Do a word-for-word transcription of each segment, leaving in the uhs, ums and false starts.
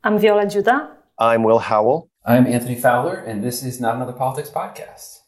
I'm Viola Judah. I'm Will Howell. I'm Anthony Fowler, and this is Not Another Politics Podcast.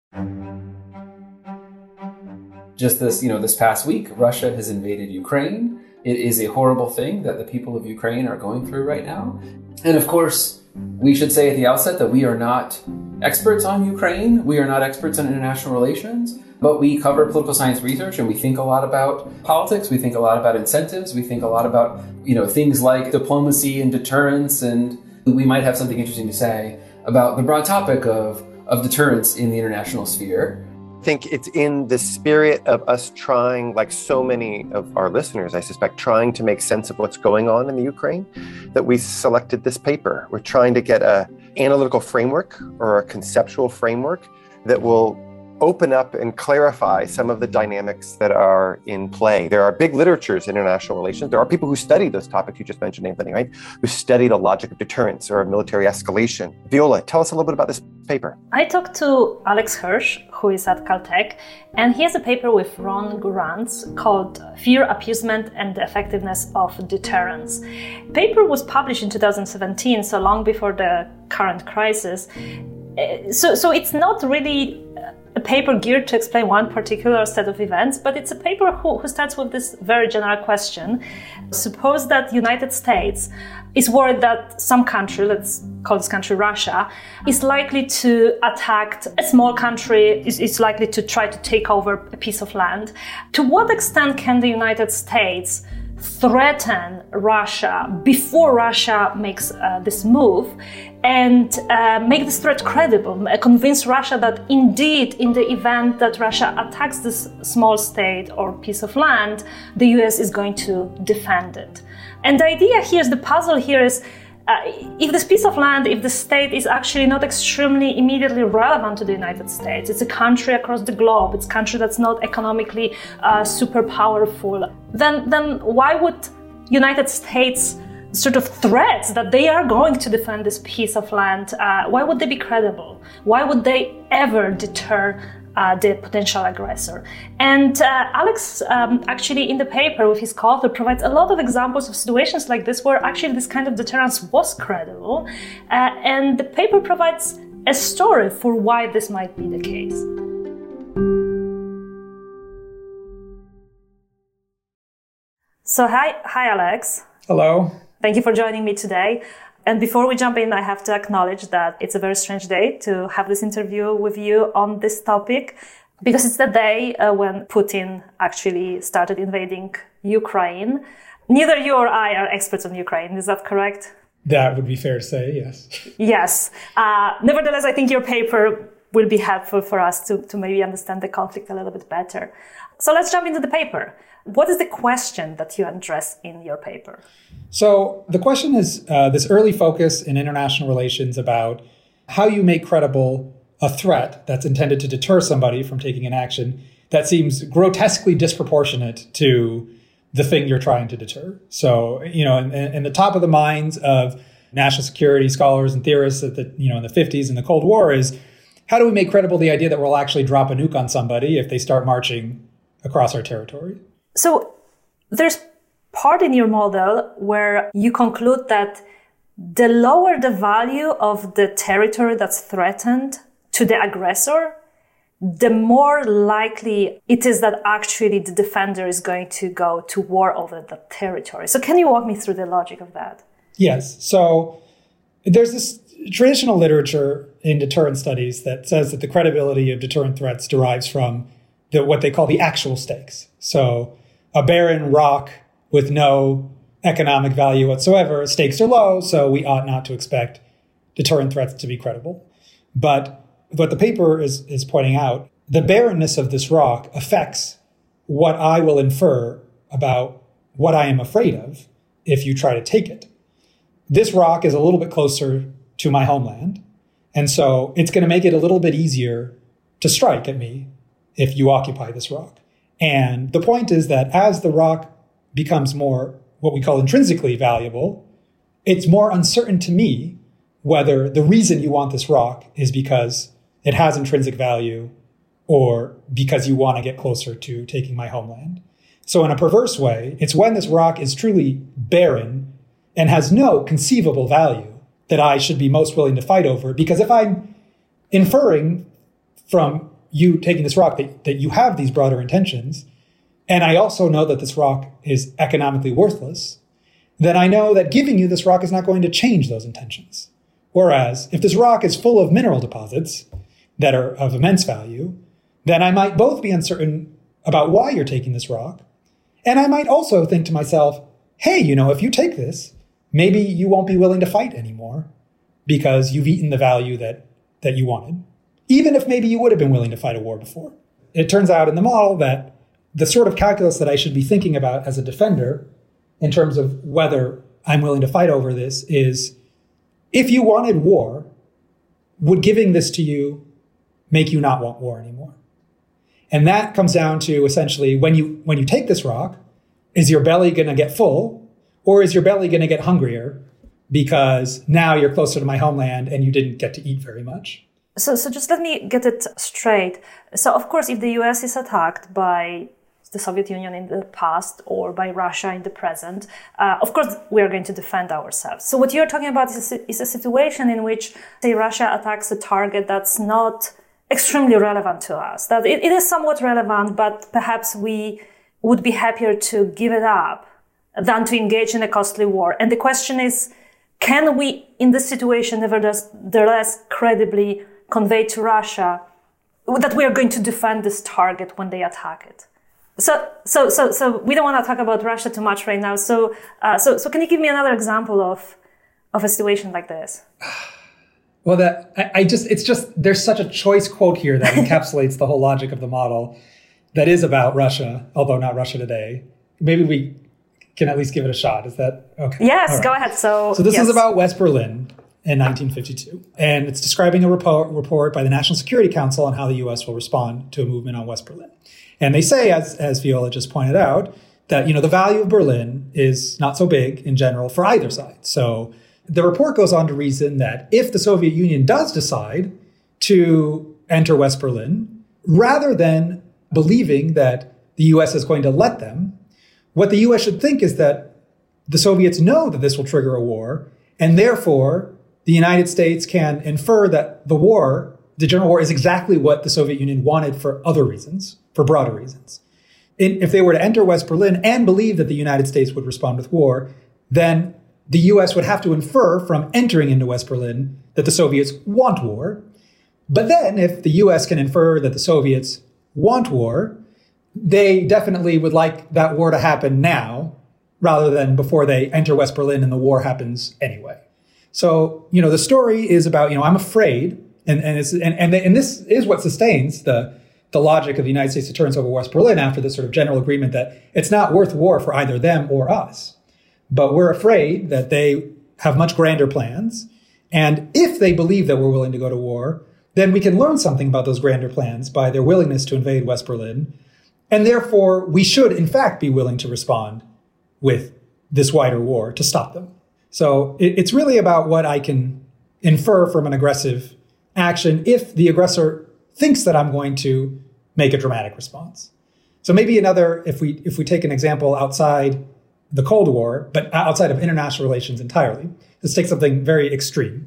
Just this, you know, this past week, Russia has invaded Ukraine. It is a horrible thing that the people of Ukraine are going through right now. And of course, we should say at the outset that we are not experts on Ukraine. We are not experts on international relations, but we cover political science research and we think a lot about politics. We think a lot about incentives. We think a lot about, you know, things like diplomacy and deterrence. And we might have something interesting to say about the broad topic of, of deterrence in the international sphere. I think it's in the spirit of us trying, like so many of our listeners, I suspect, trying to make sense of what's going on in the Ukraine, that we selected this paper. We're trying to get an analytical framework or a conceptual framework that will open up and clarify some of the dynamics that are in play. There are big literatures in international relations. There are people who study those topics you just mentioned, Anthony, right? Who study the logic of deterrence or of military escalation. Viola, tell us a little bit about this paper. I talked to Alex Hirsch, who is at Caltech, and he has a paper with Ron Gurantz called Fear, Appeasement, and the Effectiveness of Deterrence. The paper was published in two thousand seventeen, so long before the current crisis. So, so it's not really a paper geared to explain one particular set of events, but it's a paper who, who starts with this very general question. Suppose that the United States is worried that some country, let's call this country Russia, is likely to attack a small country, is, is likely to try to take over a piece of land. To what extent can the United States threaten Russia before Russia makes uh, this move and uh, make this threat credible, uh, convince Russia that indeed in the event that Russia attacks this small state or piece of land, the U S is going to defend it. And the idea here is, the puzzle here is, Uh, if this piece of land, if the state is actually not extremely immediately relevant to the United States, it's a country across the globe, it's a country that's not economically uh, super powerful, then, then why would United States sort of threats that they are going to defend this piece of land, uh, why would they be credible? Why would they ever deter Uh, the potential aggressor? And uh, Alex um, actually in the paper with his co-author provides a lot of examples of situations like this where actually this kind of deterrence was credible, uh, and the paper provides a story for why this might be the case. So hi, hi Alex. Hello. Thank you for joining me today. And before we jump in, I have to acknowledge that it's a very strange day to have this interview with you on this topic, because it's the day uh, when Putin actually started invading Ukraine. Neither you or I are experts on Ukraine, is that correct? That would be fair to say, yes. Yes. Uh, nevertheless, I think your paper will be helpful for us to, to maybe understand the conflict a little bit better. So let's jump into the paper. What is the question that you address in your paper? So the question is uh, this early focus in international relations about how you make credible a threat that's intended to deter somebody from taking an action that seems grotesquely disproportionate to the thing you're trying to deter. So, you know, in, in the top of the minds of national security scholars and theorists at the, you know, in the fifties and the Cold War is, how do we make credible the idea that we'll actually drop a nuke on somebody if they start marching across our territory? So there's part in your model where you conclude that the lower the value of the territory that's threatened to the aggressor, the more likely it is that actually the defender is going to go to war over that territory. So can you walk me through the logic of that? Yes. So there's this traditional literature in deterrence studies that says that the credibility of deterrent threats derives from the, what they call the actual stakes. So a barren rock with no economic value whatsoever, stakes are low, so we ought not to expect deterrent threats to be credible. But what the paper is, is pointing out, the barrenness of this rock affects what I will infer about what I am afraid of if you try to take it. This rock is a little bit closer to my homeland, and so it's going to make it a little bit easier to strike at me if you occupy this rock. And the point is that as the rock becomes more what we call intrinsically valuable, it's more uncertain to me whether the reason you want this rock is because it has intrinsic value or because you want to get closer to taking my homeland. So in a perverse way, it's when this rock is truly barren and has no conceivable value that I should be most willing to fight over. Because if I'm inferring from you taking this rock that, that you have these broader intentions, and I also know that this rock is economically worthless, then I know that giving you this rock is not going to change those intentions. Whereas if this rock is full of mineral deposits that are of immense value, then I might both be uncertain about why you're taking this rock, and I might also think to myself, hey, you know, if you take this, maybe you won't be willing to fight anymore because you've eaten the value that, that you wanted, even if maybe you would have been willing to fight a war before. It turns out in the model that the sort of calculus that I should be thinking about as a defender in terms of whether I'm willing to fight over this is, if you wanted war, would giving this to you make you not want war anymore? And that comes down to essentially when you when you take this rock, is your belly going to get full, or is your belly going to get hungrier because now you're closer to my homeland and you didn't get to eat very much? So, so just let me get it straight. So, of course, if the U S is attacked by the Soviet Union in the past or by Russia in the present, uh, of course, we are going to defend ourselves. So what you're talking about is a, is a situation in which, say, Russia attacks a target that's not extremely relevant to us. That it, it is somewhat relevant, but perhaps we would be happier to give it up than to engage in a costly war. And the question is, can we, in this situation, nevertheless credibly convey to Russia that we are going to defend this target when they attack it? So, so, so, so we don't want to talk about Russia too much right now. So, uh, so, so can you give me another example of, of a situation like this? Well, that I, I just, it's just, there's such a choice quote here that encapsulates the whole logic of the model that is about Russia, although not Russia today. Maybe we can at least give it a shot. Is that okay? Yes, right. Go ahead. So, so this yes. is about West Berlin in nineteen fifty-two. And it's describing a report, report by the National Security Council on how the U S will respond to a movement on West Berlin. And they say, as, as Viola just pointed out, that, you know, the value of Berlin is not so big in general for either side. So the report goes on to reason that if the Soviet Union does decide to enter West Berlin, rather than believing that the U S is going to let them, what the U S should think is that the Soviets know that this will trigger a war, and therefore the United States can infer that the war, the general war, is exactly what the Soviet Union wanted for other reasons, for broader reasons. In, if they were to enter West Berlin and believe that the United States would respond with war, then the U S would have to infer from entering into West Berlin that the Soviets want war. But then if the U S can infer that the Soviets want war, they definitely would like that war to happen now rather than before they enter West Berlin and the war happens anyway. So, you know, the story is about, you know, I'm afraid, and and it's, and, and, and this is what sustains the the logic of the United States deterrence over West Berlin after this sort of general agreement that it's not worth war for either them or us. But we're afraid that they have much grander plans. And if they believe that we're willing to go to war, then we can learn something about those grander plans by their willingness to invade West Berlin. And therefore, we should, in fact, be willing to respond with this wider war to stop them. So it, it's really about what I can infer from an aggressive action if the aggressor thinks that I'm going to make a dramatic response. So maybe another, if we if we take an example outside the Cold War, but outside of international relations entirely, let's take something very extreme.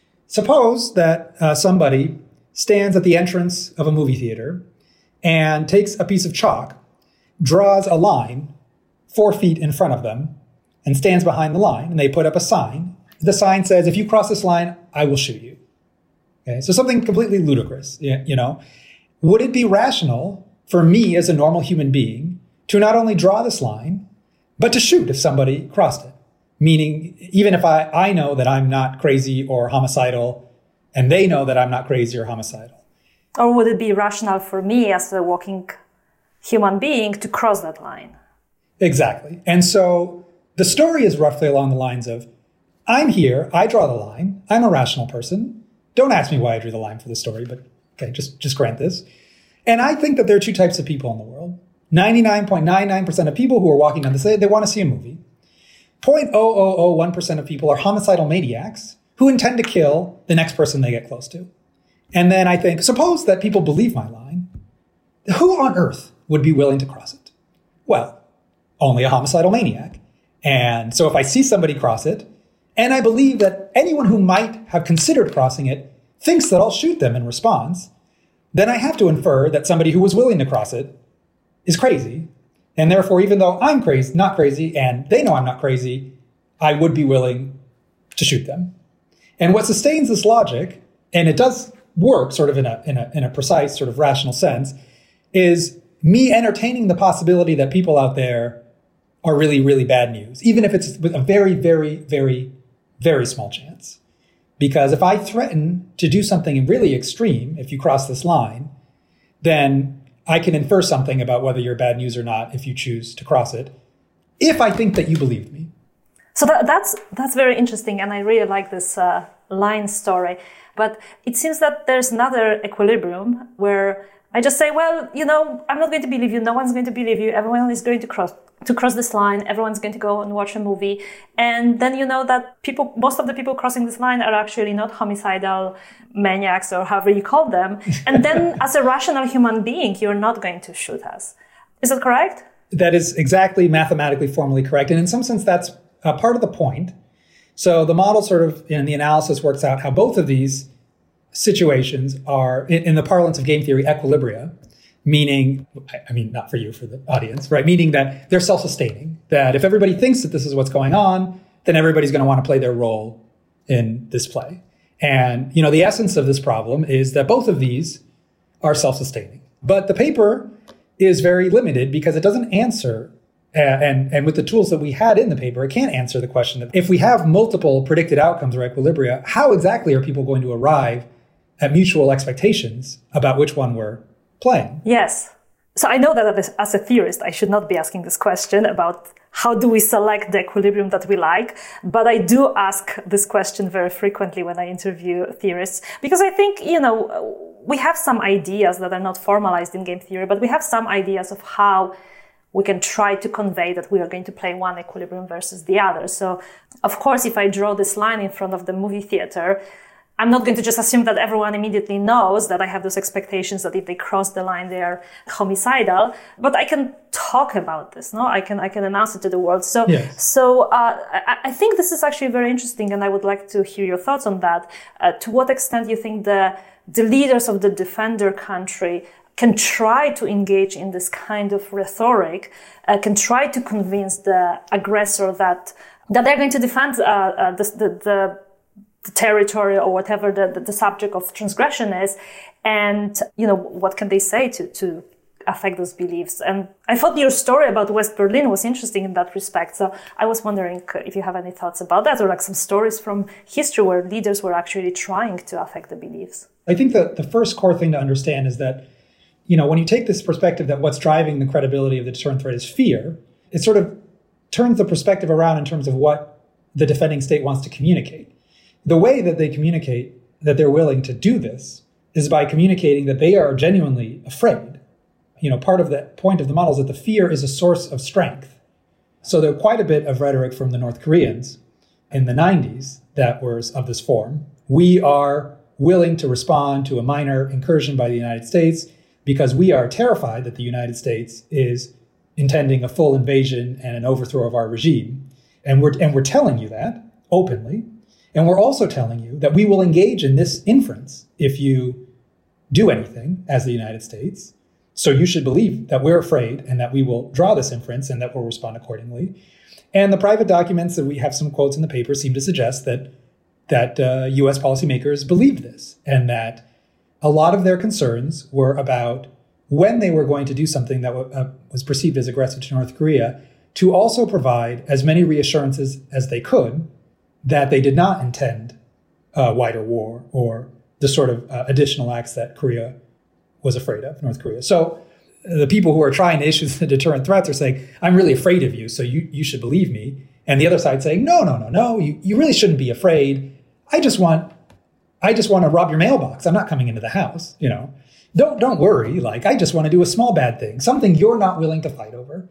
Suppose that uh, somebody stands at the entrance of a movie theater and takes a piece of chalk, draws a line four feet in front of them, and stands behind the line, and they put up a sign. The sign says, if you cross this line, I will shoot you. Okay, so something completely ludicrous, you know. Would it be rational for me as a normal human being to not only draw this line, but to shoot if somebody crossed it? Meaning, even if I, I know that I'm not crazy or homicidal, and they know that I'm not crazy or homicidal. Or would it be rational for me as a walking human being to cross that line? Exactly. And so the story is roughly along the lines of, I'm here, I draw the line, I'm a rational person. Don't ask me why I drew the line for the story, but okay, just, just grant this. And I think that there are two types of people in the world. ninety-nine point nine nine percent of people who are walking down the street, they want to see a movie. zero point zero zero zero one percent of people are homicidal maniacs who intend to kill the next person they get close to. And then I think, suppose that people believe my line. Who on earth would be willing to cross it? Well, only a homicidal maniac. And so if I see somebody cross it, and I believe that anyone who might have considered crossing it thinks that I'll shoot them in response, then I have to infer that somebody who was willing to cross it is crazy. And therefore, even though I'm crazy, not crazy, and they know I'm not crazy, I would be willing to shoot them. And what sustains this logic, and it does work sort of in a, in a, in a precise sort of rational sense, is me entertaining the possibility that people out there are really, really bad news, even if it's with a very, very, very, very small chance. Because if I threaten to do something really extreme, if you cross this line, then I can infer something about whether you're bad news or not if you choose to cross it, if I think that you believe me. So that, that's that's very interesting, and I really like this uh, line story. But it seems that there's another equilibrium where I just say, well, you know, I'm not going to believe you. No one's going to believe you. Everyone is going to cross to cross this line. Everyone's going to go and watch a movie. And then you know that people, most of the people crossing this line are actually not homicidal maniacs or however you call them. And then as a rational human being, you're not going to shoot us. Is that correct? That is exactly mathematically formally correct. And in some sense, that's uh, part of the point. So the model sort of in the analysis works out how both of these situations are, in, in the parlance of game theory, equilibria, meaning, I mean, not for you, for the audience, right? Meaning that they're self-sustaining, that if everybody thinks that this is what's going on, then everybody's going to want to play their role in this play. And, you know, the essence of this problem is that both of these are self-sustaining. But the paper is very limited because it doesn't answer, uh, and, and with the tools that we had in the paper, it can't answer the question that if we have multiple predicted outcomes or equilibria, how exactly are people going to arrive at mutual expectations about which one we're playing? Yes. So I know that as a theorist, I should not be asking this question about how do we select the equilibrium that we like, but I do ask this question very frequently when I interview theorists, because I think, you know, we have some ideas that are not formalized in game theory, but we have some ideas of how we can try to convey that we are going to play one equilibrium versus the other. So, of course, if I draw this line in front of the movie theater, I'm not going to just assume that everyone immediately knows that I have those expectations that if they cross the line, they are homicidal. But I can talk about this, no? I can I can announce it to the world. So, yes. so uh, I, I think this is actually very interesting, and I would like to hear your thoughts on that. Uh, to what extent you think the the leaders of the defender country can try to engage in this kind of rhetoric, uh, can try to convince the aggressor that that they're going to defend uh, uh, the, the, the the territory or whatever the, the, the subject of transgression is. And, you know, what can they say to, to affect those beliefs? And I thought your story about West Berlin was interesting in that respect. So I was wondering if you have any thoughts about that, or like some stories from history where leaders were actually trying to affect the beliefs. I think that the first core thing to understand is that, you know, when you take this perspective that what's driving the credibility of the deterrent threat is fear, it sort of turns the perspective around in terms of what the defending state wants to communicate. The way that they communicate that they're willing to do this is by communicating that they are genuinely afraid. You know, part of the point of the model is that the fear is a source of strength. So there quite a bit of rhetoric from the North Koreans in the nineties that was of this form. We are willing to respond to a minor incursion by the United States because we are terrified that the United States is intending a full invasion and an overthrow of our regime. And we're, and we're telling you that openly. And we're also telling you that we will engage in this inference if you do anything as the United States. So you should believe that we're afraid and that we will draw this inference and that we'll respond accordingly. And the private documents that we have some quotes in the paper seem to suggest that that uh, U S policymakers believed this and that a lot of their concerns were about when they were going to do something that w- uh, was perceived as aggressive to North Korea to also provide as many reassurances as they could that they did not intend a wider war or the sort of uh, additional acts that Korea was afraid of, North Korea. So uh, the people who are trying to issue the deterrent threats are saying, I'm really afraid of you, so you, you should believe me. And the other side saying, no, no, no, no, you, you really shouldn't be afraid. I just want I just want to rob your mailbox. I'm not coming into the house, you know. Don't don't worry. Like, I just want to do a small bad thing, something you're not willing to fight over.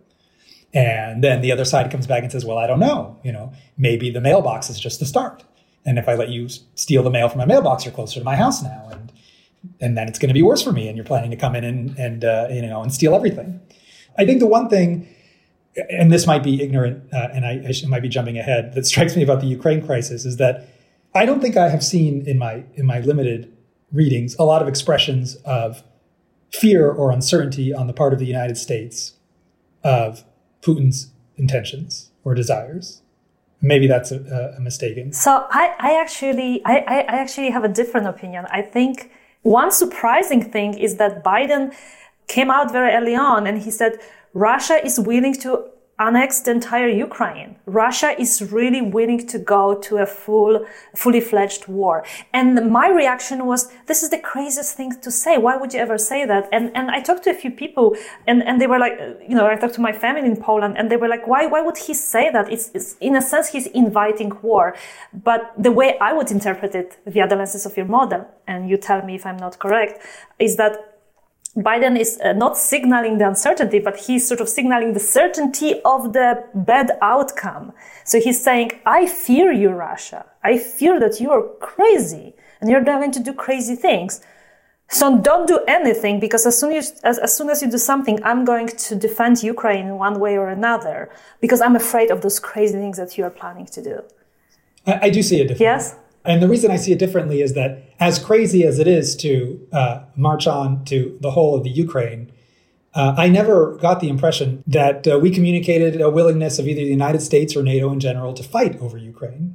And then the other side comes back and says, well, I don't know. You know, maybe the mailbox is just the start. And if I let you steal the mail from my mailbox, you're closer to my house now. And and then it's going to be worse for me. And you're planning to come in and, and uh, you know, and steal everything. I think the one thing and this might be ignorant, uh, and I, I should, might be jumping ahead, that strikes me about the Ukraine crisis is that I don't think I have seen in my in my limited readings a lot of expressions of fear or uncertainty on the part of the United States of Putin's intentions or desires. Maybe that's a, a mistaken. So I, I actually I, I actually have a different opinion. I think one surprising thing is that Biden came out very early on and he said Russia is willing to annex the entire Ukraine. Russia is really willing to go to a full, fully fledged war. And my reaction was, this is the craziest thing to say. Why would you ever say that? And and I talked to a few people and, and they were like, you know, I talked to my family in Poland and they were like, why, why would he say that? It's, it's in a sense, he's inviting war. But the way I would interpret it via the lenses of your model, and you tell me if I'm not correct, is that Biden is uh, not signaling the uncertainty, but he's sort of signaling the certainty of the bad outcome. So he's saying, I fear you, Russia. I fear that you are crazy and you're going to do crazy things. So don't do anything, because as soon as, as, as soon as you do something, I'm going to defend Ukraine in one way or another, because I'm afraid of those crazy things that you are planning to do. I, I do see it differently. Yes? And the reason I see it differently is that as crazy as it is to uh, march on to the whole of the Ukraine, uh, I never got the impression that uh, we communicated a willingness of either the United States or NATO in general to fight over Ukraine.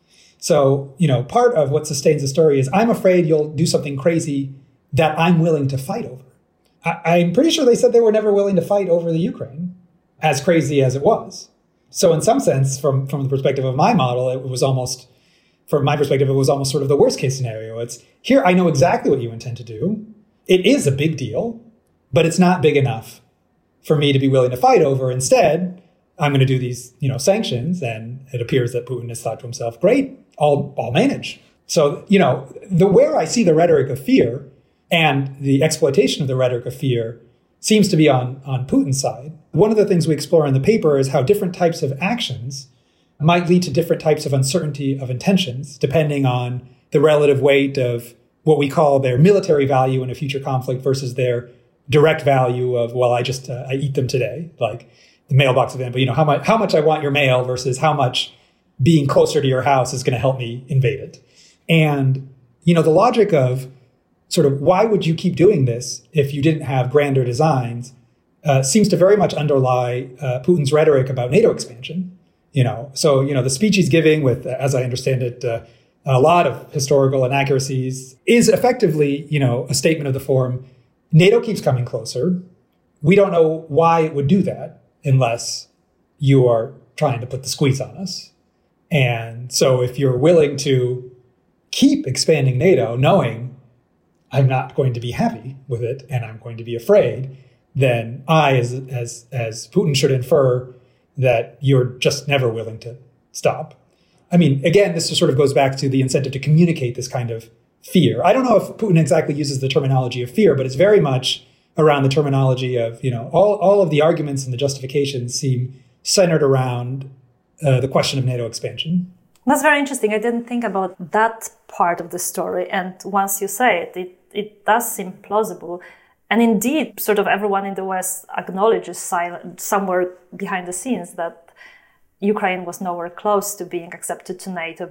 So, you know, part of what sustains the story is I'm afraid you'll do something crazy that I'm willing to fight over. I- I'm pretty sure they said they were never willing to fight over the Ukraine, as crazy as it was. So in some sense, from, from the perspective of my model, it was almost... From my perspective, it was almost sort of the worst case scenario. It's here, I know exactly what you intend to do. It is a big deal, but it's not big enough for me to be willing to fight over. Instead, I'm going to do these, you know, sanctions. And it appears that Putin has thought to himself, great, I'll, I'll manage. So, you know, the where I see the rhetoric of fear and the exploitation of the rhetoric of fear seems to be on, on Putin's side. One of the things we explore in the paper is how different types of actions might lead to different types of uncertainty of intentions, depending on the relative weight of what we call their military value in a future conflict versus their direct value of, well, I just, uh, I eat them today, like the mailbox example, you know, how much, how much I want your mail versus how much being closer to your house is going to help me invade it. And, you know, the logic of sort of why would you keep doing this if you didn't have grander designs uh, seems to very much underlie uh, Putin's rhetoric about NATO expansion. You know, so, you know, the speech he's giving with, as I understand it, uh, a lot of historical inaccuracies is effectively, you know, a statement of the form, NATO keeps coming closer. We don't know why it would do that unless you are trying to put the squeeze on us. And so if you're willing to keep expanding NATO, knowing I'm not going to be happy with it and I'm going to be afraid, then I, as as as Putin should infer, that you're just never willing to stop. I mean, again, this just sort of goes back to the incentive to communicate this kind of fear. I don't know if Putin exactly uses the terminology of fear, but it's very much around the terminology of, you know, all, all of the arguments and the justifications seem centered around uh, the question of NATO expansion. That's very interesting. I didn't think about that part of the story. And once you say it, it, it does seem plausible. And indeed, sort of everyone in the West acknowledges silent, somewhere behind the scenes that Ukraine was nowhere close to being accepted to NATO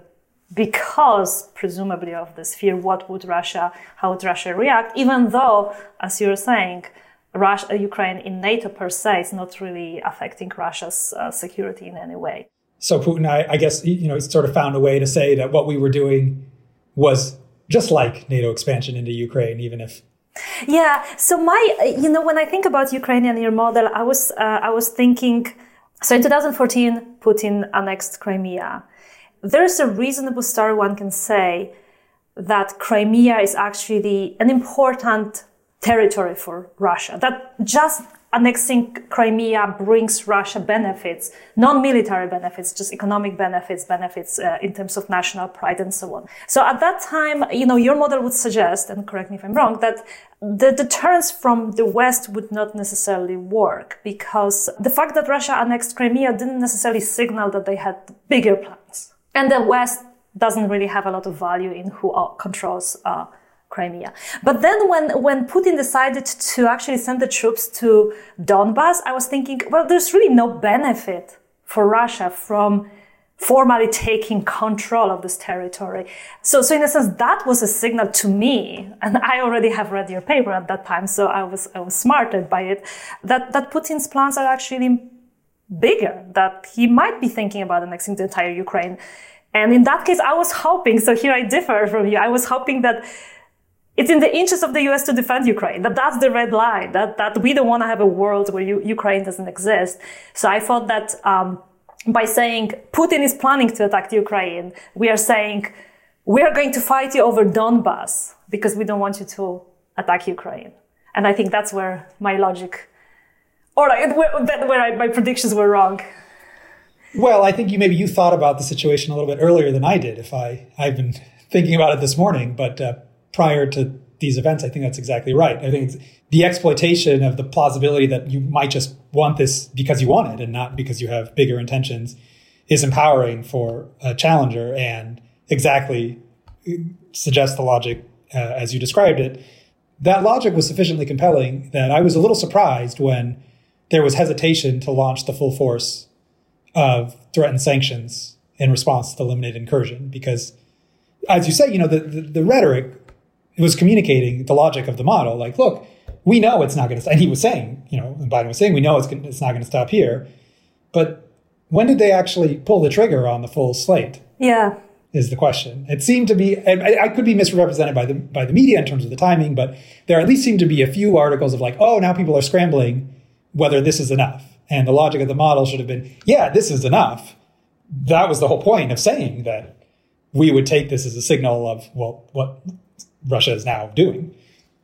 because, presumably, of this fear. What would Russia, how would Russia react? Even though, as you're saying, Russia, Ukraine in NATO per se is not really affecting Russia's uh, security in any way. So Putin, I, I guess, you know, sort of found a way to say that what we were doing was just like NATO expansion into Ukraine, even if. Yeah. So my, you know, when I think about Ukraine and your model, I was, uh, I was thinking, so in two thousand fourteen, Putin annexed Crimea. There's a reasonable story one can say that Crimea is actually an important territory for Russia, that just annexing Crimea brings Russia benefits, non-military benefits, just economic benefits, benefits uh, in terms of national pride and so on. So at that time, you know, your model would suggest, and correct me if I'm wrong, that the deterrence from the West would not necessarily work because the fact that Russia annexed Crimea didn't necessarily signal that they had bigger plans. And the West doesn't really have a lot of value in who controls uh, Crimea. But then when, when Putin decided to actually send the troops to Donbas, I was thinking, well, there's really no benefit for Russia from formally taking control of this territory. So, so in a sense, that was a signal to me, and I already have read your paper at that time, so I was, I was smartened by it, that, that Putin's plans are actually bigger, that he might be thinking about annexing the entire Ukraine. And in that case, I was hoping, so here I differ from you, I was hoping that it's in the interest of the U S to defend Ukraine, that that's the red line, that, that we don't want to have a world where U- Ukraine doesn't exist. So I thought that um, by saying Putin is planning to attack Ukraine, we are saying we are going to fight you over Donbas because we don't want you to attack Ukraine. And I think that's where my logic, or like, where, where I, my predictions were wrong. Well, I think you maybe you thought about the situation a little bit earlier than I did. If I, I've been thinking about it this morning, but uh, prior to these events, I think that's exactly right. I think it's the exploitation of the plausibility that you might just want this because you want it and not because you have bigger intentions is empowering for a challenger and exactly suggests the logic uh, as you described it. That logic was sufficiently compelling that I was a little surprised when there was hesitation to launch the full force of threatened sanctions in response to the limited incursion. Because, as you say, you know, the, the, the rhetoric was communicating the logic of the model. Like, look, we know it's not going to, and he was saying, you know, and Biden was saying, we know it's, gonna, it's not going to stop here. But when did they actually pull the trigger on the full slate? Yeah. Is the question. It seemed to be, and I, I could be misrepresented by the by the media in terms of the timing, but there at least seemed to be a few articles of like, oh, now people are scrambling whether this is enough. And the logic of the model should have been, yeah, this is enough. That was the whole point of saying that we would take this as a signal of, well, what Russia is now doing.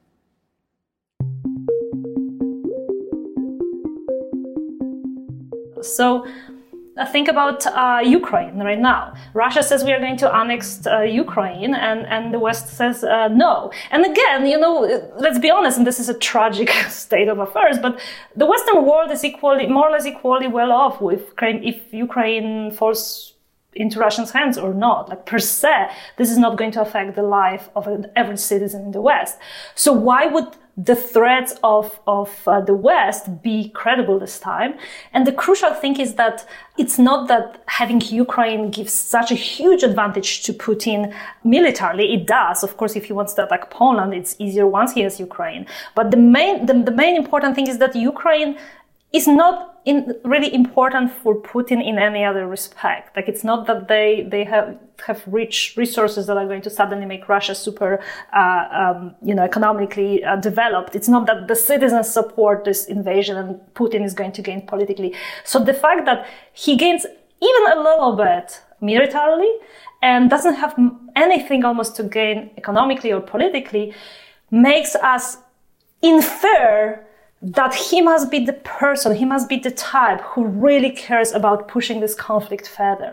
So uh, think about uh, Ukraine right now. Russia says we are going to annex uh, Ukraine, and, and the West says uh, no. And again, you know, let's be honest, and this is a tragic state of affairs, but the Western world is equally, more or less equally well off with if Ukraine falls into Russia's hands or not. Like, per se, this is not going to affect the life of every citizen in the West. So why would the threats of, of uh, the West be credible this time? And the crucial thing is that it's not that having Ukraine gives such a huge advantage to Putin militarily. It does. Of course, if he wants to attack Poland, it's easier once he has Ukraine. But the main, the, the main important thing is that Ukraine is not in really important for Putin in any other respect. Like, it's not that they, they have, have rich resources that are going to suddenly make Russia super, uh, um, you know, economically uh, developed. It's not that the citizens support this invasion and Putin is going to gain politically. So the fact that he gains even a little bit militarily and doesn't have anything almost to gain economically or politically makes us infer that he must be the person, he must be the type who really cares about pushing this conflict further.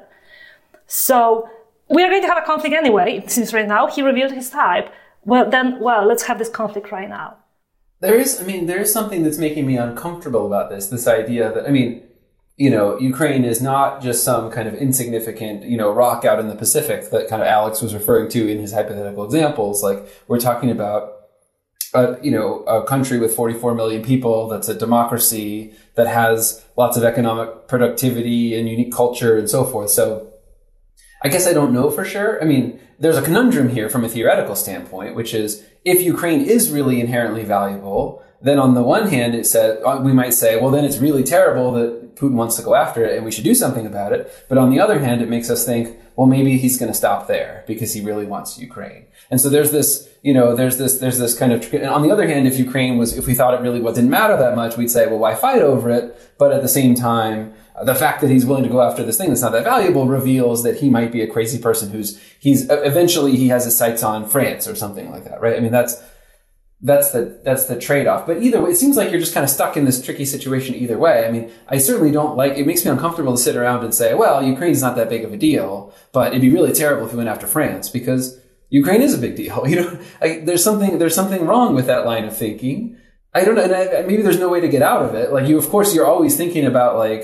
So we are going to have a conflict anyway, since right now he revealed his type. Well, then, well, let's have this conflict right now. There is, I mean, there is something that's making me uncomfortable about this, this idea that, I mean, you know, Ukraine is not just some kind of insignificant, you know, rock out in the Pacific that kind of Alex was referring to in his hypothetical examples. Like, we're talking about A, you know, a country with forty-four million people that's a democracy that has lots of economic productivity and unique culture and so forth. So I guess I don't know for sure. I mean, there's a conundrum here from a theoretical standpoint, which is if Ukraine is really inherently valuable, then on the one hand, it said, we might say, well, then it's really terrible that Putin wants to go after it and we should do something about it. But on the other hand, it makes us think, well, maybe he's going to stop there because he really wants Ukraine. And so there's this, you know, there's this, there's this kind of, and on the other hand, if Ukraine was, if we thought it really didn't matter that much, we'd say, well, why fight over it? But at the same time, the fact that he's willing to go after this thing that's not that valuable reveals that he might be a crazy person who's, he's, eventually he has his sights on France or something like that, right? I mean, that's, that's the, that's the trade-off. But either way, it seems like you're just kind of stuck in this tricky situation either way. I mean, I certainly don't like, it makes me uncomfortable to sit around and say, well, Ukraine's not that big of a deal, but it'd be really terrible if we went after France because Ukraine is a big deal. You know, I, there's something, there's something wrong with that line of thinking. I don't know. And I, maybe there's no way to get out of it. Like you, of course, you're always thinking about like,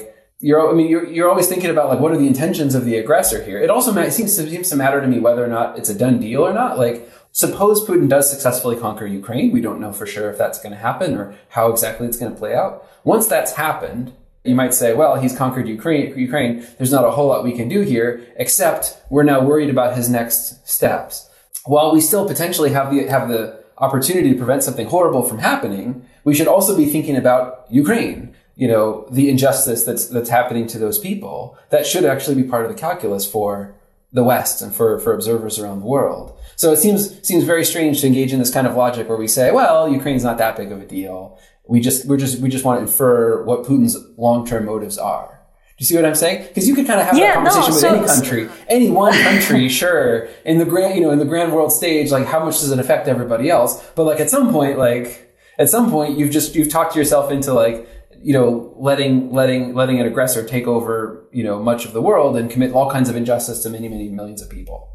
you're, I mean, you're, you're always thinking about like, what are the intentions of the aggressor here? It also ma- it seems, to, seems to matter to me whether or not it's a done deal or not. Like, suppose Putin does successfully conquer Ukraine. We don't know for sure if that's going to happen or how exactly it's going to play out. Once that's happened, you might say, well, he's conquered Ukraine, Ukraine. There's not a whole lot we can do here, except we're now worried about his next steps. While we still potentially have the, have the opportunity to prevent something horrible from happening, we should also be thinking about Ukraine, you know, the injustice that's, that's happening to those people. That should actually be part of the calculus for the West and for, for observers around the world. So it seems, seems very strange to engage in this kind of logic where we say, well, Ukraine's not that big of a deal. We just, we're just, we just want to infer what Putin's long-term motives are. Do you see what I'm saying? Because you could kind of have yeah, that conversation no, with so, any country, any one country, sure. In the grand, you know, in the grand world stage, like how much does it affect everybody else? But like at some point, like at some point, you've just, you've talked yourself into like, you know, letting, letting, letting an aggressor take over, you know, much of the world and commit all kinds of injustice to many, many millions of people.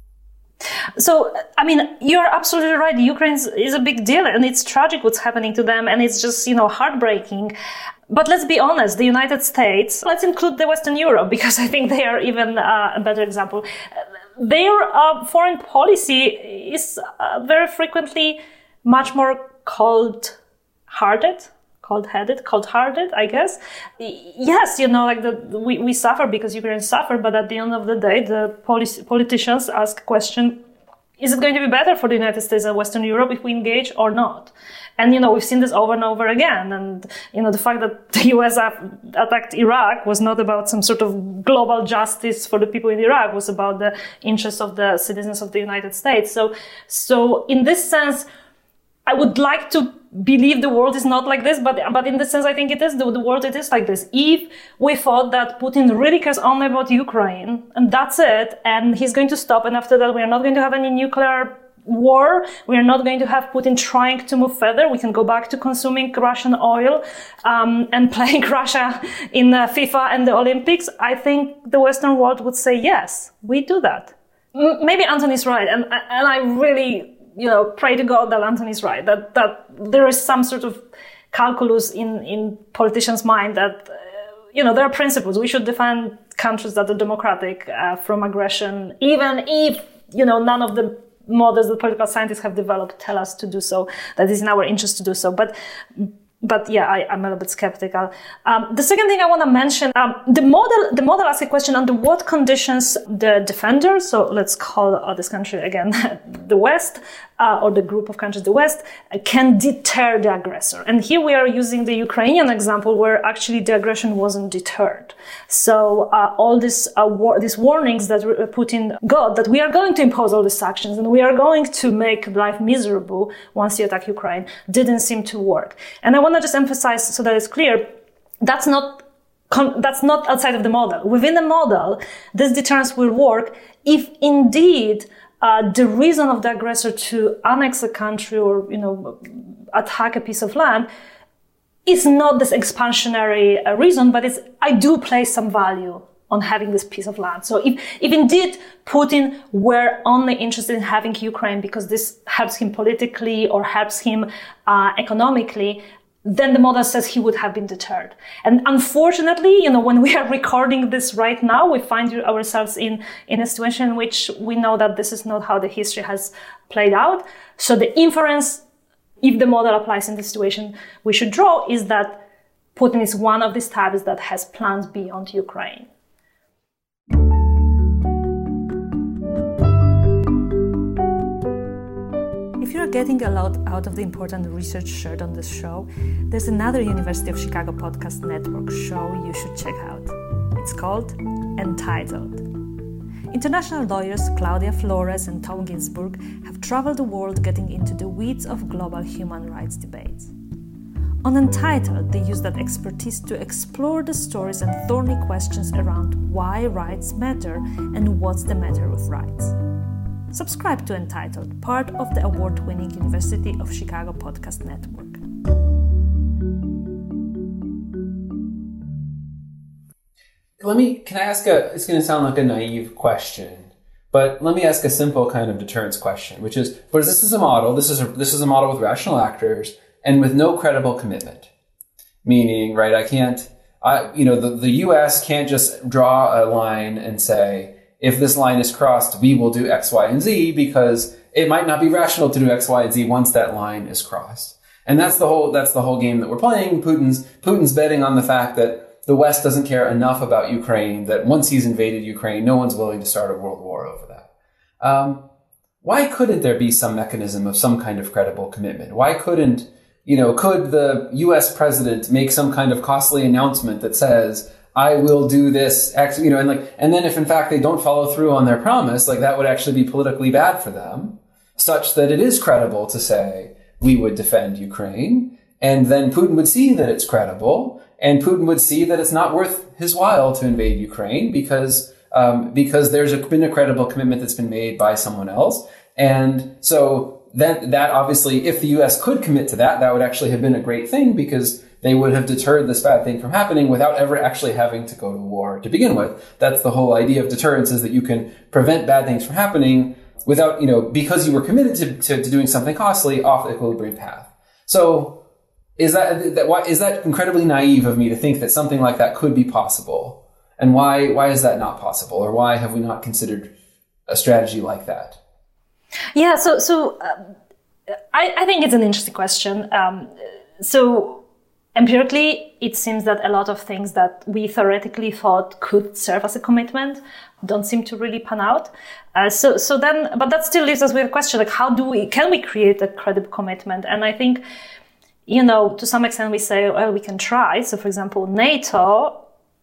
So, I mean, you're absolutely right. Ukraine is a big deal and it's tragic what's happening to them and it's just, you know, heartbreaking. But let's be honest, the United States, let's include the Western Europe because I think they are even uh, a better example. Their uh, foreign policy is uh, very frequently much more cold-hearted. Cold-headed, cold-hearted, I guess. Yes, you know, like the, we, we suffer because Ukrainians suffer, but at the end of the day, the policy, politicians ask a question, is it going to be better for the United States and Western Europe if we engage or not? And, you know, we've seen this over and over again. And, you know, the fact that the U S attacked Iraq was not about some sort of global justice for the people in Iraq, it was about the interests of the citizens of the United States. So, so in this sense, I would like to believe the world is not like this, but but in the sense I think it is, the, the world it is like this. If we thought that Putin really cares only about Ukraine, and that's it, and he's going to stop, and after that we are not going to have any nuclear war, we are not going to have Putin trying to move further, we can go back to consuming Russian oil um, and playing Russia in uh, FIFA and the Olympics, I think the Western world would say, yes, we do that. M- maybe Anthony's right, and and I really... you know, pray to God that Anthony's right, that, that there is some sort of calculus in, in politicians' mind that, uh, you know, there are principles. We should defend countries that are democratic uh, from aggression, even if, you know, none of the models that political scientists have developed tell us to do so, that is in our interest to do so. But, But yeah, I, I'm a little bit skeptical. Um, the second thing I want to mention, um, the model, the model asks a question under what conditions the defender, so let's call uh, this country again, the West, uh, or the group of countries, the West, uh, can deter the aggressor. And here we are using the Ukrainian example where actually the aggression wasn't deterred. So uh, all this, uh, war- these warnings that Putin got, that we are going to impose all these sanctions and we are going to make life miserable once you attack Ukraine, didn't seem to work. And I want to just emphasize so that it's clear, that's not that's not outside of the model. Within the model, this deterrence will work if indeed uh, the reason of the aggressor to annex a country or, you know, attack a piece of land is not this expansionary uh, reason, but it's, I do place some value on having this piece of land. So if, if indeed Putin were only interested in having Ukraine because this helps him politically or helps him uh, economically, then the model says he would have been deterred. And unfortunately, you know, when we are recording this right now, we find ourselves in, in a situation in which we know that this is not how the history has played out. So the inference, if the model applies in this situation, we should draw is that Putin is one of these types that has plans beyond Ukraine. If you're getting a lot out of the important research shared on this show, there's another University of Chicago Podcast Network show you should check out. It's called Entitled. International lawyers Claudia Flores and Tom Ginsburg have traveled the world getting into the weeds of global human rights debates. On Entitled, they use that expertise to explore the stories and thorny questions around why rights matter and what's the matter with rights. Subscribe to Entitled, part of the award-winning University of Chicago Podcast Network. Let me, can I ask a, it's going to sound like a naive question, but let me ask a simple kind of deterrence question, which is, but this is a model, this is a, this is a model with rational actors and with no credible commitment. Meaning, right, I can't, I, you know, the, the U S can't just draw a line and say, if this line is crossed, we will do X, Y, and Z, because it might not be rational to do X, Y, and Z once that line is crossed. And that's the whole, that's the whole game that we're playing. Putin's, Putin's betting on the fact that the West doesn't care enough about Ukraine, that once he's invaded Ukraine, no one's willing to start a world war over that. Um, why couldn't there be some mechanism of some kind of credible commitment? Why couldn't, you know, could the U S president make some kind of costly announcement that says, I will do this, you know, and like, and then if in fact they don't follow through on their promise, like that would actually be politically bad for them, such that it is credible to say we would defend Ukraine. And then Putin would see that it's credible, and Putin would see that it's not worth his while to invade Ukraine because, um, because there's a, been a credible commitment that's been made by someone else. And so that, that obviously, if the U S could commit to that, that would actually have been a great thing, because they would have deterred this bad thing from happening without ever actually having to go to war to begin with. That's the whole idea of deterrence, is that you can prevent bad things from happening without, you know, because you were committed to, to, to doing something costly off the equilibrium path. So is that, that why, is that incredibly naive of me to think that something like that could be possible? And why, why is that not possible? Or why have we not considered a strategy like that? Yeah, so, so, uh, I, I think it's an interesting question. Um, so, empirically, it seems that a lot of things that we theoretically thought could serve as a commitment don't seem to really pan out. Uh, so, so then, but that still leaves us with a question, like, how do we, can we create a credible commitment? And I think, you know, to some extent we say, well, we can try. So, for example, NATO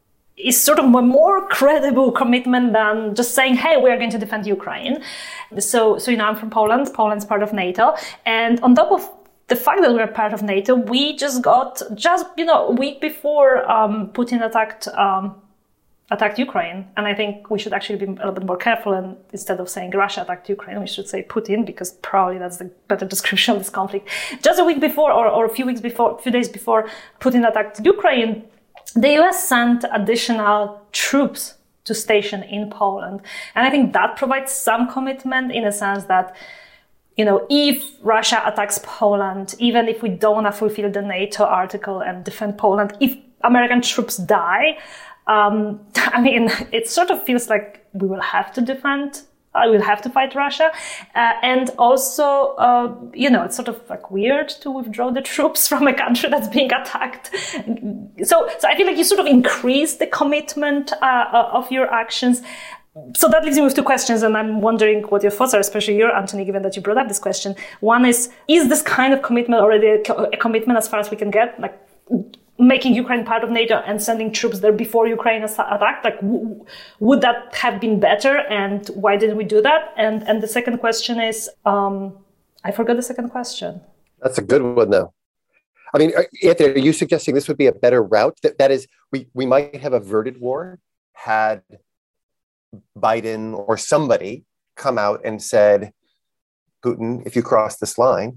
is sort of a more credible commitment than just saying, hey, we are going to defend Ukraine. So, so, you know, I'm from Poland. Poland's part of NATO. And on top of the fact that we're part of NATO, we just got, just, you know, a week before um, Putin attacked um, attacked Ukraine. And I think we should actually be a little bit more careful, and instead of saying Russia attacked Ukraine, we should say Putin, because probably that's the better description of this conflict. Just a week before, or, or a few weeks before, a few days before Putin attacked Ukraine, the U S sent additional troops to station in Poland. And I think that provides some commitment, in a sense that, you know, if Russia attacks Poland, even if we don't want to fulfill the NATO article and defend Poland, if American troops die, um, I mean, it sort of feels like we will have to defend, I will have to fight Russia. Uh, and also, uh, you know, it's sort of like weird to withdraw the troops from a country that's being attacked. So, so I feel like you sort of increase the commitment uh, of your actions. So that leaves me with two questions, and I'm wondering what your thoughts are, especially your, Anthony, given that you brought up this question. One is, is this kind of commitment already a, a commitment as far as we can get? Like, making Ukraine part of NATO and sending troops there before Ukraine attacked? Like, w- would that have been better? And why didn't we do that? And and the second question is, um, I forgot the second question. That's a good one, though. I mean, Anthony, are you suggesting this would be a better route? That, that is, we, we might have averted war had Biden or somebody come out and said, Putin, if you cross this line.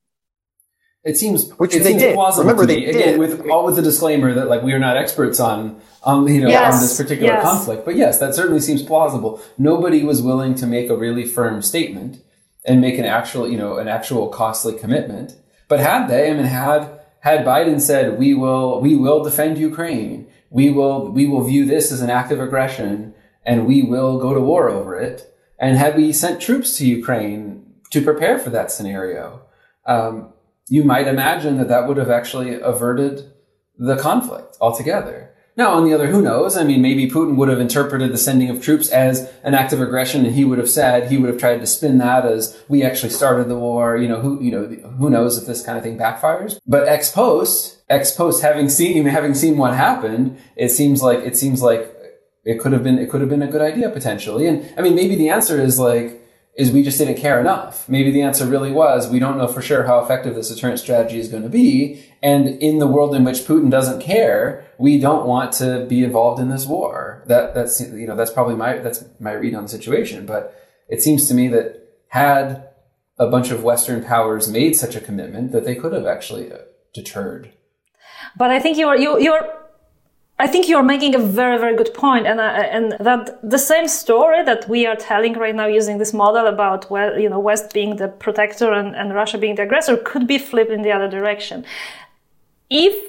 It seems, which it they seems did. plausible Remember, to they me. did. Again, with all with the disclaimer that, like, we are not experts on, on you know, yes. on this particular yes. conflict. But yes, that certainly seems plausible. Nobody was willing to make a really firm statement and make an actual, you know, an actual costly commitment. But had they, I mean, had had Biden said, we will, we will defend Ukraine, we will, we will view this as an act of aggression, and we will go to war over it. And had we sent troops to Ukraine to prepare for that scenario, um, you might imagine that that would have actually averted the conflict altogether. Now, on the other, who knows? I mean, maybe Putin would have interpreted the sending of troops as an act of aggression, and he would have said, he would have tried to spin that as we actually started the war. You know, who, you know, who knows if this kind of thing backfires? But ex post, ex post, having seen, having seen what happened, it seems like, it seems like it could have been, it could have been a good idea potentially. And I mean, maybe the answer is like, is we just didn't care enough. Maybe the answer really was, we don't know for sure how effective this deterrent strategy is going to be. And in the world in which Putin doesn't care, we don't want to be involved in this war. That, that's, you know, that's probably my, that's my read on the situation. But it seems to me that had a bunch of Western powers made such a commitment, that they could have actually deterred. But I think you're, you, you're, I think you're making a very, very good point, and uh, and that the same story that we are telling right now using this model about, well, you know, West being the protector and, and Russia being the aggressor could be flipped in the other direction. If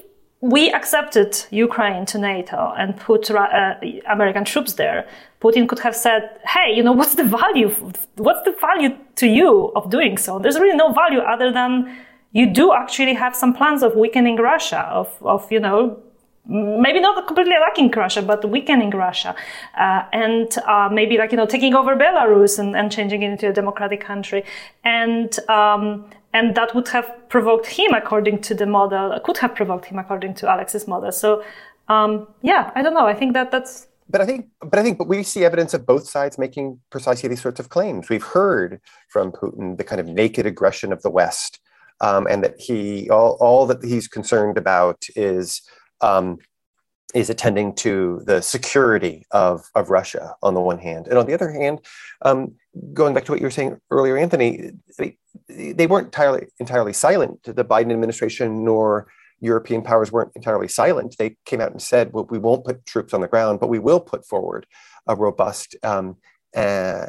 we accepted Ukraine to NATO and put uh, American troops there, Putin could have said, hey, you know, what's the value? What's the value to you of doing so? There's really no value other than you do actually have some plans of weakening Russia, of, of you know, maybe not completely attacking Russia, but weakening Russia. Uh, and uh, maybe like, you know, taking over Belarus and, and changing it into a democratic country. And um, and that would have provoked him according to the model, could have provoked him according to Alex's model. So, um, yeah, I don't know. I think that that's... But I think, but I think, but we see evidence of both sides making precisely these sorts of claims. We've heard from Putin the kind of naked aggression of the West, um, and that he, all, all that he's concerned about is... Um, is attending to the security of, of Russia on the one hand. And on the other hand, um, going back to what you were saying earlier, Anthony, they, they weren't entirely, entirely silent. The Biden administration nor European powers weren't entirely silent. They came out and said, well, we won't put troops on the ground, but we will put forward a robust um, uh,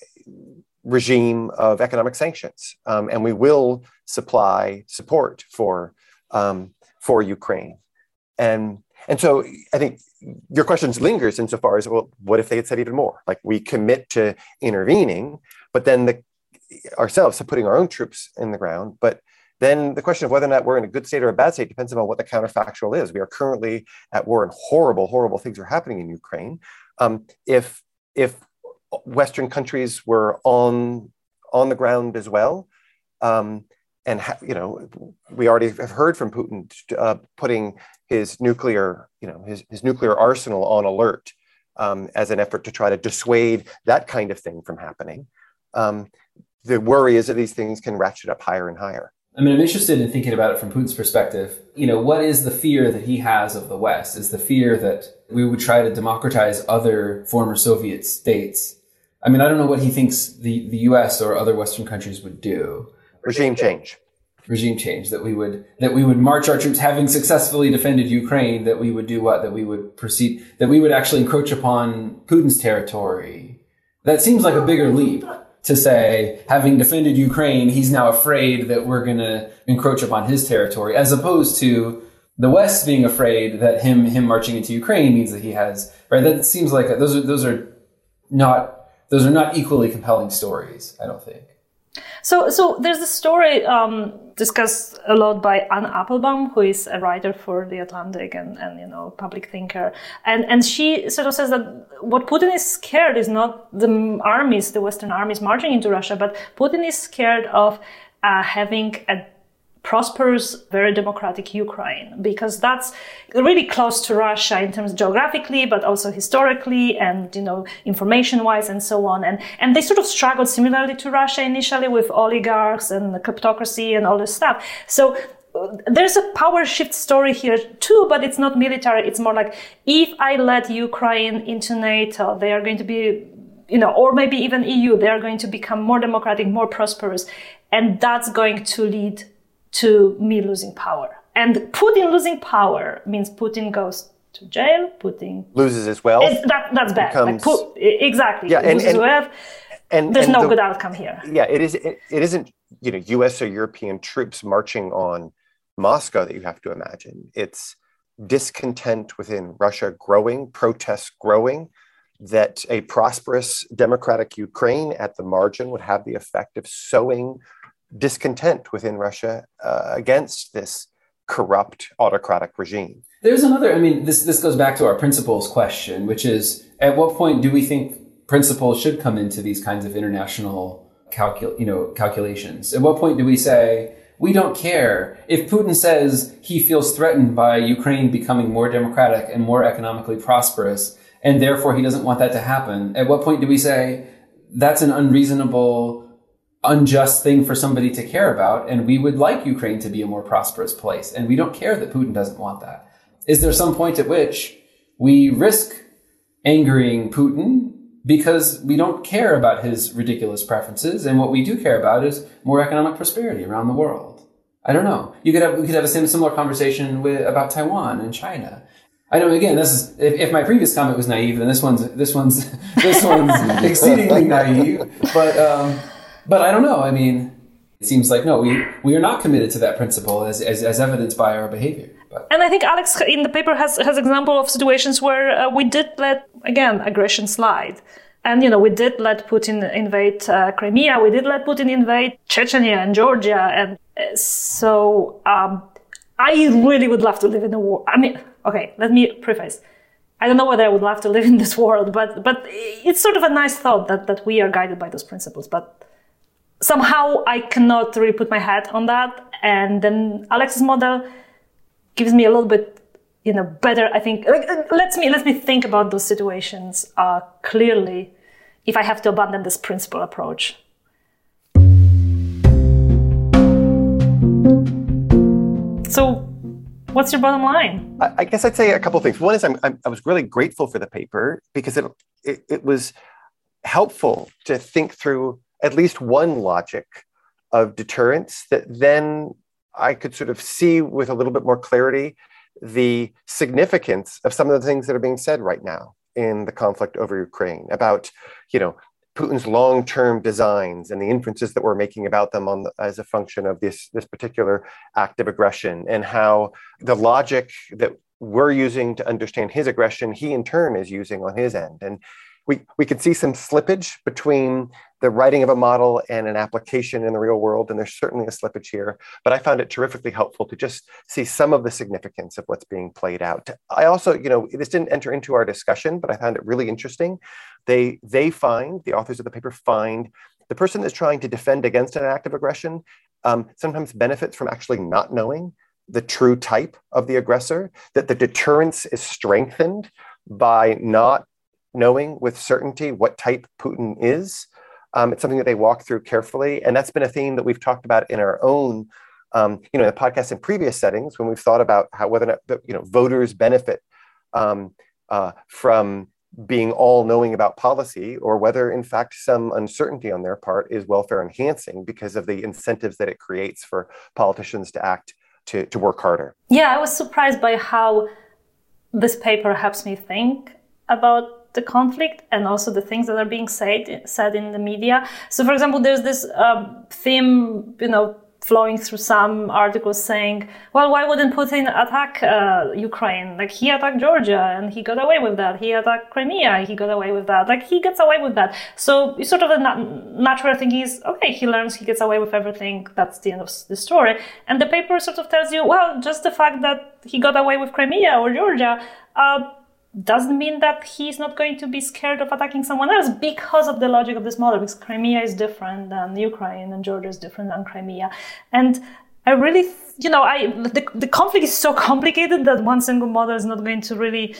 regime of economic sanctions. Um, and we will supply support for, um, for Ukraine. And and so I think your question lingers insofar as, well, what if they had said even more? Like, we commit to intervening, but then the, ourselves to putting our own troops in the ground. But then the question of whether or not we're in a good state or a bad state depends on what the counterfactual is. We are currently at war, and horrible, horrible things are happening in Ukraine. Um, if if Western countries were on on the ground as well, um, and ha- you know, we already have heard from Putin uh, putting his nuclear, you know, his, his nuclear arsenal on alert um, as an effort to try to dissuade that kind of thing from happening. Um, the worry is that these things can ratchet up higher and higher. I mean, I'm interested in thinking about it from Putin's perspective. You know, what is the fear that he has of the West? Is the fear that we would try to democratize other former Soviet states? I mean, I don't know what he thinks the, the U S or other Western countries would do. Regime change. Regime change, that we would, that we would march our troops, having successfully defended Ukraine, that we would do what? That we would proceed, that we would actually encroach upon Putin's territory. That seems like a bigger leap to say, having defended Ukraine, he's now afraid that we're going to encroach upon his territory, as opposed to the West being afraid that him, him marching into Ukraine means that he has, right? That seems like, a, those are, those are not, those are not equally compelling stories, I don't think. So, so there's a story um, discussed a lot by Anne Applebaum, who is a writer for The Atlantic and, and you know, public thinker, and and she sort of says that what Putin is scared is not the armies, the Western armies marching into Russia, but Putin is scared of uh, having a prosperous, very democratic Ukraine, because that's really close to Russia in terms geographically, but also historically and, you know, information-wise and so on. And, and they sort of struggled similarly to Russia initially with oligarchs and the kleptocracy and all this stuff. So uh, there's a power shift story here too, but it's not military. It's more like, if I let Ukraine into NATO, they are going to be, you know, or maybe even E U, they are going to become more democratic, more prosperous. And that's going to lead to me losing power. And Putin losing power means Putin goes to jail, Putin loses his wealth. It, that, that's bad. Becomes, like, Pu- exactly. Yeah, and, loses and, wealth. And, There's and no the, good outcome here. Yeah, it is. It, it isn't, you know, U S or European troops marching on Moscow that you have to imagine. It's discontent within Russia growing, protests growing, that a prosperous democratic Ukraine at the margin would have the effect of sowing discontent within Russia uh, against this corrupt autocratic regime. There's another, I mean, this, this goes back to our principles question, which is, at what point do we think principles should come into these kinds of international calcul, you know, calculations? At what point do we say, we don't care if Putin says he feels threatened by Ukraine becoming more democratic and more economically prosperous, and therefore he doesn't want that to happen? At what point do we say that's an unreasonable, unjust thing for somebody to care about, and we would like Ukraine to be a more prosperous place, and we don't care that Putin doesn't want that? Is there some point at which we risk angering Putin because we don't care about his ridiculous preferences, and what we do care about is more economic prosperity around the world? I don't know. You could have, we could have a similar conversation with, about Taiwan and China. I know, again, this is, if, if my previous comment was naive, then this one's, this one's, this one's exceedingly naive, but, um, But I don't know. I mean, it seems like, no, we, we are not committed to that principle as, as, as evidenced by our behavior. But. And I think Alex in the paper has has example of situations where uh, we did let, again, aggression slide. And, you know, we did let Putin invade uh, Crimea. We did let Putin invade Chechnya and Georgia. And uh, so um, I really would love to live in a war. I mean, okay, let me preface. I don't know whether I would love to live in this world, but but it's sort of a nice thought that, that we are guided by those principles. But somehow I cannot really put my head on that. And then Alex's model gives me a little bit, you know, better, I think, like, let's me, let me think about those situations uh, clearly if I have to abandon this principle approach. So what's your bottom line? I, I guess I'd say a couple of things. One is I'm, I'm, I was really grateful for the paper because it, it, it was helpful to think through at least one logic of deterrence that then I could sort of see with a little bit more clarity the significance of some of the things that are being said right now in the conflict over Ukraine about, you know, Putin's long-term designs and the inferences that we're making about them on the, as a function of this, this particular act of aggression, and how the logic that we're using to understand his aggression, he in turn is using on his end. And we, we could see some slippage between the writing of a model and an application in the real world, and there's certainly a slippage here. But I found it terrifically helpful to just see some of the significance of what's being played out. I also, you know, this didn't enter into our discussion, but I found it really interesting. They, they find, the authors of the paper find, the person that's trying to defend against an act of aggression um, sometimes benefits from actually not knowing the true type of the aggressor, that the deterrence is strengthened by not knowing with certainty what type Putin is. Um, it's something that they walk through carefully. And that's been a theme that we've talked about in our own, um, you know, in the podcast in previous settings, when we've thought about how whether or not, you know, voters benefit um, uh, from being all knowing about policy, or whether in fact some uncertainty on their part is welfare enhancing because of the incentives that it creates for politicians to act, to, to work harder. Yeah, I was surprised by how this paper helps me think about the conflict and also the things that are being said said in the media. So, for example, there's this um, theme, you know, flowing through some articles saying, well, why wouldn't Putin attack uh, Ukraine? Like, he attacked Georgia and he got away with that. He attacked Crimea, he got away with that. Like, he gets away with that. So sort of the na- natural thing is, okay, he learns, he gets away with everything. That's the end of the story. And the paper sort of tells you, well, just the fact that he got away with Crimea or Georgia, uh, doesn't mean that he's not going to be scared of attacking someone else because of the logic of this model, because Crimea is different than Ukraine and Georgia is different than Crimea. And I really, you know, I the, the conflict is so complicated that one single model is not going to really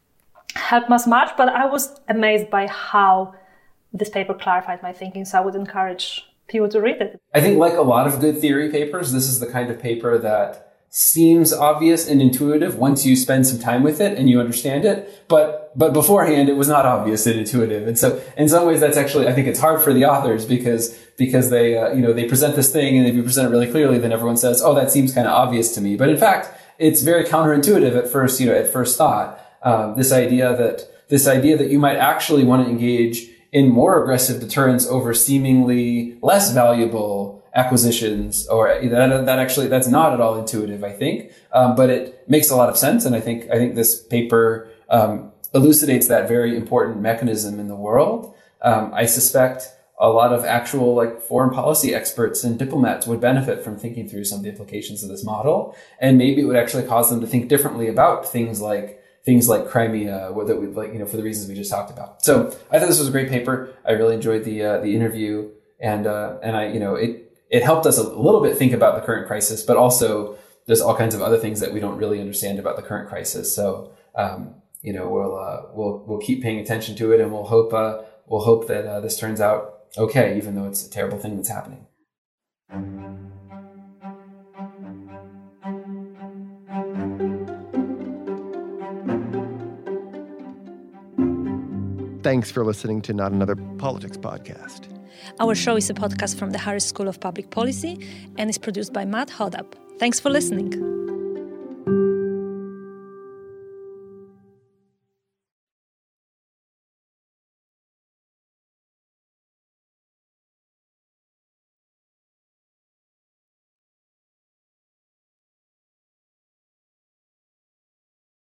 help us much, but I was amazed by how this paper clarified my thinking, so I would encourage people to read it. I think like a lot of good theory papers, this is the kind of paper that seems obvious and intuitive once you spend some time with it and you understand it. But, but beforehand, it was not obvious and intuitive. And so in some ways, that's actually, I think it's hard for the authors because, because they, uh, you know, they present this thing, and if you present it really clearly, then everyone says, oh, that seems kind of obvious to me. But in fact, it's very counterintuitive at first, you know, at first thought. Um, this idea that, this idea that you might actually want to engage in more aggressive deterrence over seemingly less valuable acquisitions, or that, that actually, that's not at all intuitive, I think. Um, but it makes a lot of sense. And I think, I think this paper, um, elucidates that very important mechanism in the world. Um, I suspect a lot of actual like foreign policy experts and diplomats would benefit from thinking through some of the implications of this model. And maybe it would actually cause them to think differently about things like things like Crimea, that we like, you know, for the reasons we just talked about. So I thought this was a great paper. I really enjoyed the, uh, the interview, and, uh, and I, you know, it, it helped us a little bit think about the current crisis, but also there's all kinds of other things that we don't really understand about the current crisis. So, um, you know, we'll, uh, we'll, we'll keep paying attention to it, and we'll hope, uh, we'll hope that, uh, this turns out okay, even though it's a terrible thing that's happening. Thanks for listening to Not Another Politics Podcast. Our show is a podcast from the Harris School of Public Policy and is produced by Matt Hodapp. Thanks for listening.